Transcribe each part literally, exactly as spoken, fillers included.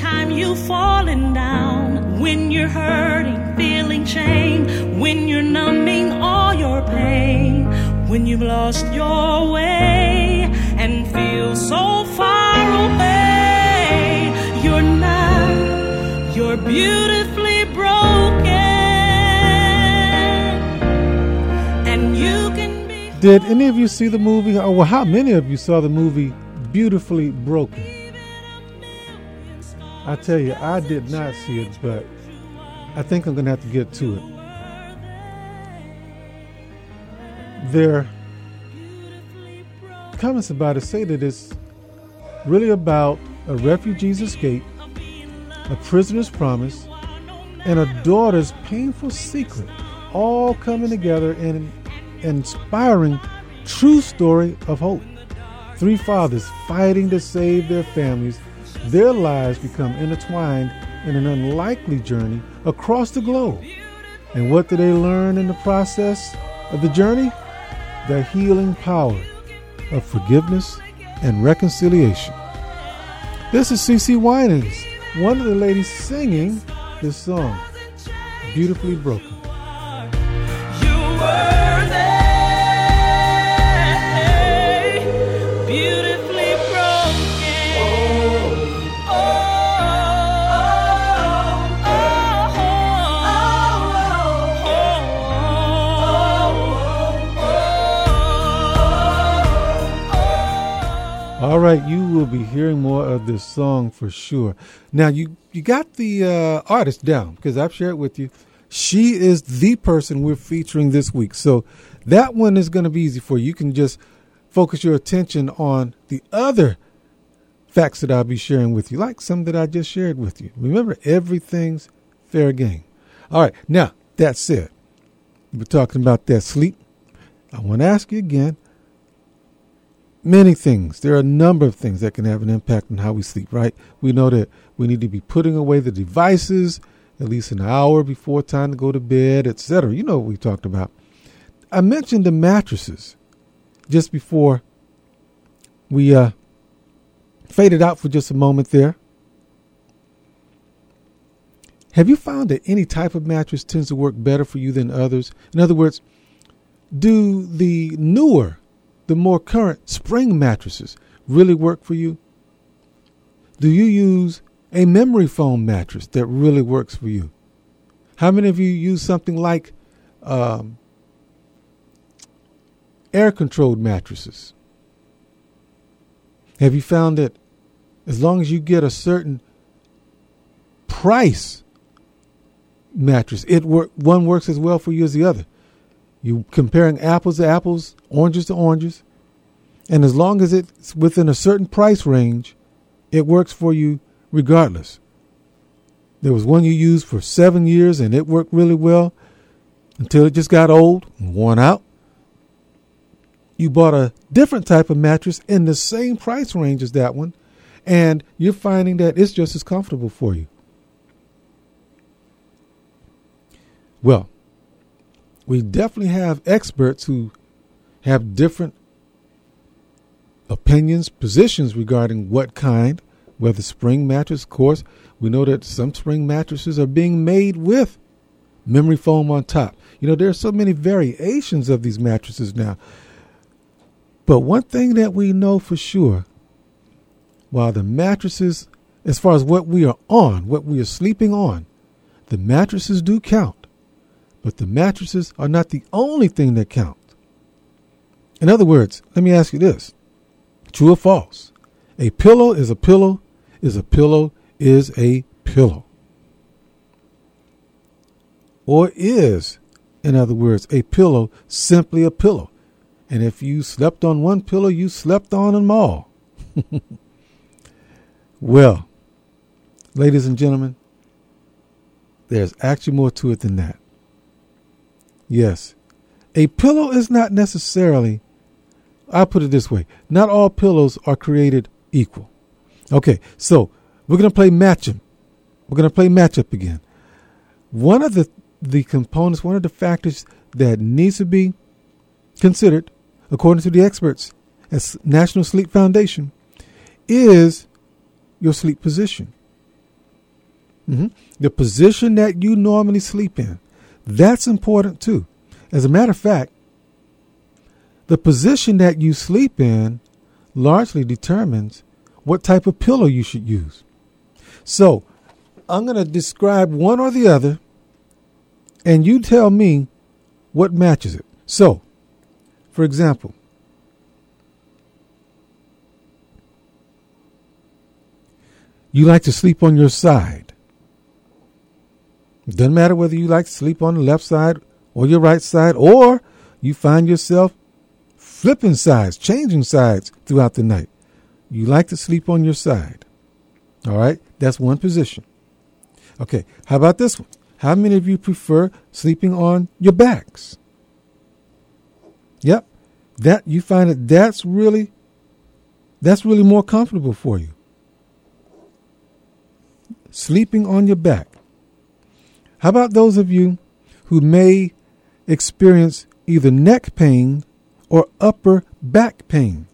time you've fallen down, when you're hurting, feeling shame, when you're numbing all your pain, when you've lost your way and feel so far away. You're not, you're beautifully broken, and you can be. Did any of you see the movie, or well, how many of you saw the movie Beautifully Broken? I tell you, I did not see it, but I think I'm going to have to get to it. Their comments about it say that it's really about a refugee's escape, a prisoner's promise, and a daughter's painful secret, all coming together in an inspiring true story of hope. Three fathers fighting to save their families. Their lives become intertwined in an unlikely journey across the globe. And what do they learn in the process of the journey? The healing power of forgiveness and reconciliation. This is CeCe Winans, one of the ladies singing this song, Beautifully Broken. You were there, beautifully broken. Oh, oh, oh, oh. All right, you will be hearing more of this song for sure. Now, you, you got the uh, artist down, because I've shared with you. She is the person we're featuring this week. So that one is going to be easy for you. You can just focus your attention on the other facts that I'll be sharing with you, like some that I just shared with you. Remember, everything's fair game. All right, now, that said, we're talking about that sleep. I want to ask you again, many things. There are a number of things that can have an impact on how we sleep, right? We know that we need to be putting away the devices at least an hour before time to go to bed, et cetera. You know what we talked about. I mentioned the mattresses just before we uh, faded out for just a moment there. Have you found that any type of mattress tends to work better for you than others? In other words, do the newer, the more current spring mattresses really work for you? Do you use a memory foam mattress that really works for you? How many of you use something like um, air-controlled mattresses? Have you found that as long as you get a certain price mattress, it work, one works as well for you as the other? You comparing apples to apples, oranges to oranges, and as long as it's within a certain price range, it works for you regardless. There was one you used for seven years and it worked really well until it just got old and worn out. You bought a different type of mattress in the same price range as that one, and you're finding that it's just as comfortable for you. Well, we definitely have experts who have different opinions, positions regarding what kind, whether spring mattress. Of course, we know that some spring mattresses are being made with memory foam on top. You know, there are so many variations of these mattresses now. But one thing that we know for sure, while the mattresses, as far as what we are on, what we are sleeping on, the mattresses do count. But the mattresses are not the only thing that count. In other words, let me ask you this. True or false? A pillow is a pillow is a pillow is a pillow. Or is, in other words, a pillow simply a pillow. And if you slept on one pillow, you slept on them all. Well, ladies and gentlemen, there's actually more to it than that. Yes, a pillow is not necessarily, I'll put it this way, not all pillows are created equal. Okay, so we're going to play match 'em. We're going to play match up again. One of the, the components, one of the factors that needs to be considered, according to the experts at National Sleep Foundation, is your sleep position. Mm-hmm. The position that you normally sleep in. That's important too. As a matter of fact, the position that you sleep in largely determines what type of pillow you should use. So I'm going to describe one or the other, and you tell me what matches it. So, for example, you like to sleep on your side. It doesn't matter whether you like to sleep on the left side or your right side, or you find yourself flipping sides, changing sides throughout the night. You like to sleep on your side. All right, that's one position. Okay, how about this one? How many of you prefer sleeping on your backs? Yep, that you find that that's really that's really more comfortable for you. Sleeping on your back. How about those of you who may experience either neck pain or upper back pain?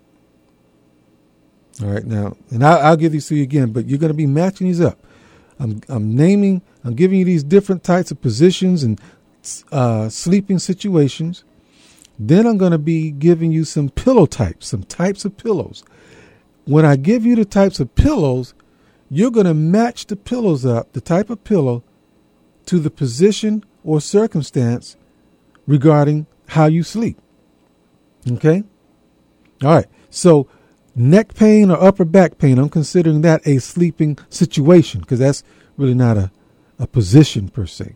All right, now, and I'll, I'll give these to you again, but you're going to be matching these up. I'm, I'm naming, I'm giving you these different types of positions and uh, sleeping situations. Then I'm going to be giving you some pillow types, some types of pillows. When I give you the types of pillows, you're going to match the pillows up, the type of pillow, to the position or circumstance regarding how you sleep. Okay? All right. So neck pain or upper back pain, I'm considering that a sleeping situation because that's really not a, a position per se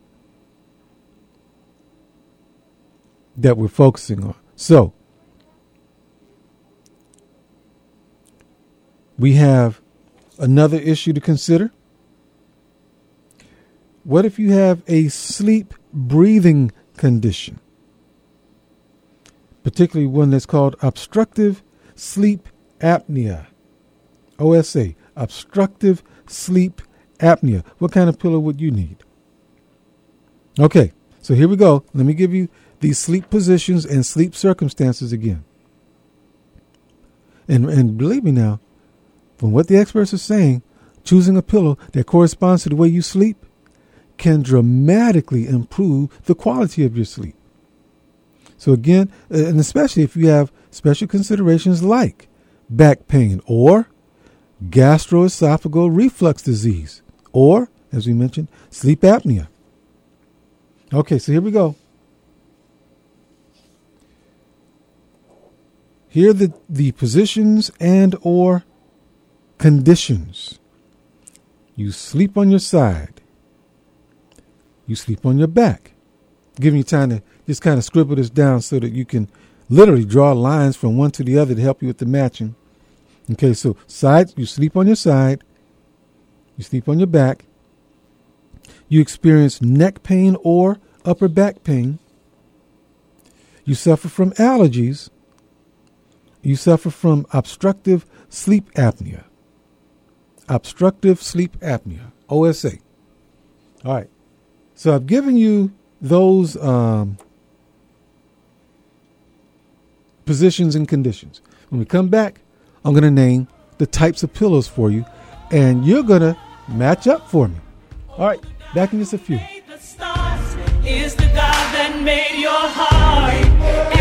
that we're focusing on. So we have another issue to consider. What if you have a sleep breathing condition, particularly one that's called obstructive sleep apnea, O S A, obstructive sleep apnea? What kind of pillow would you need? Okay, so here we go. Let me give you these sleep positions and sleep circumstances again. And and believe me now, from what the experts are saying, choosing a pillow that corresponds to the way you sleep can dramatically improve the quality of your sleep. So again, and especially if you have special considerations like back pain or gastroesophageal reflux disease or, as we mentioned, sleep apnea. Okay, so here we go. Here are the, the positions and or conditions. You sleep on your side. You sleep on your back. Giving you time to just kind of scribble this down so that you can literally draw lines from one to the other to help you with the matching. Okay, so side, you sleep on your side. You sleep on your back. You experience neck pain or upper back pain. You suffer from allergies. You suffer from obstructive sleep apnea. Obstructive sleep apnea, O S A. All right. So I've given you those um, positions and conditions. When we come back, I'm going to name the types of pillows for you, and you're going to match up for me. All right, back in just a few. Is the God that made your heart.